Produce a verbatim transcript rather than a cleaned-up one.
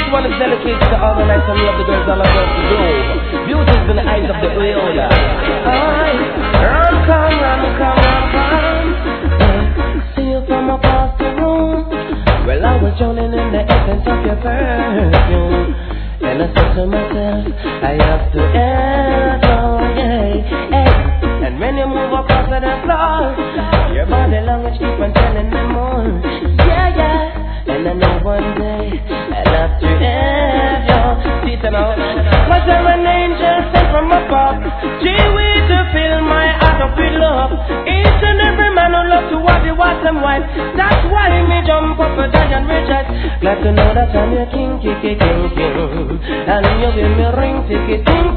one is dedicated to all the nice and lovely girls all across the globe. Beauty is in the eyes of the beholder. Alright, run, come, run, come, run, come. See you from across the room. Well, I was drowning in the essence of your perfume. And I said to myself, I have to echo, yeah, hey. And when you move across the floor, your body language keep on telling me more. Yeah, yeah. And I know one day I'll have to have you. See it now. Was there an angel sent from above? Gee, we to fill my heart up with love. Each and every man who love to have you watch them wife. That's why me jump up a giant rejoice. Glad to know that I'm your king, king, king, king. And you give me ring, ticket, ting,